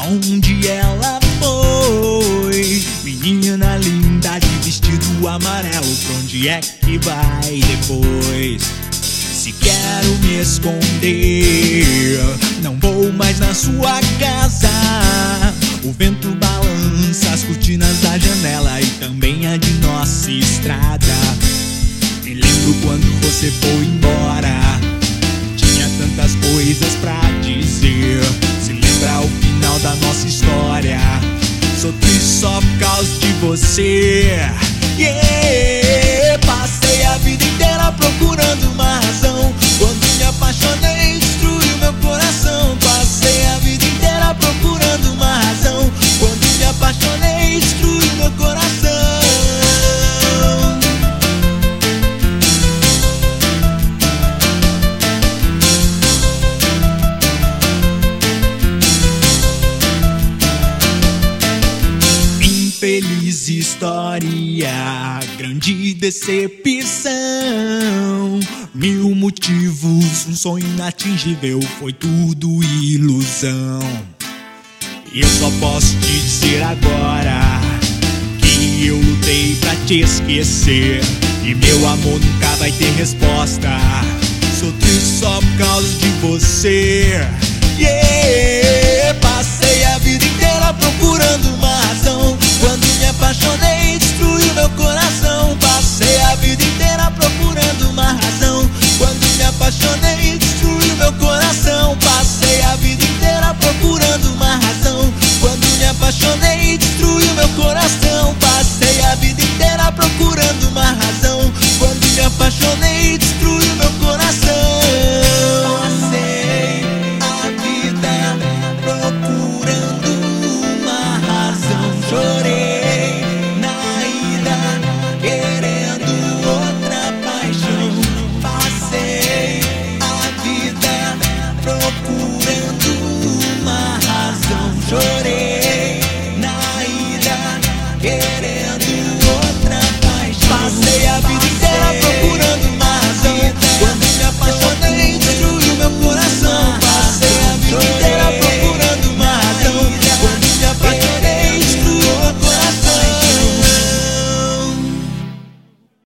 Aonde ela foi? Menina linda de vestido amarelo, pra onde é que vai depois? Se quero me esconder, não vou mais na sua casa. O vento balança as cortinas da janela e também a de nossa estrada. Me lembro quando você foi embora, tinha tantas coisas pra dizer. Se lembra o final da nossa história, sou triste só por causa de você. Passei a vida inteira procurando uma razão, quando me apaixonei destruiu meu coração. Passei a vida inteira procurando uma razão, quando me apaixonei destruiu meu coração. Infeliz história, grande decepção, mil motivos, um sonho inatingível, foi tudo ilusão. E eu só posso te dizer agora que eu lutei pra te esquecer, e meu amor nunca vai ter resposta. Sou triste só por causa de você.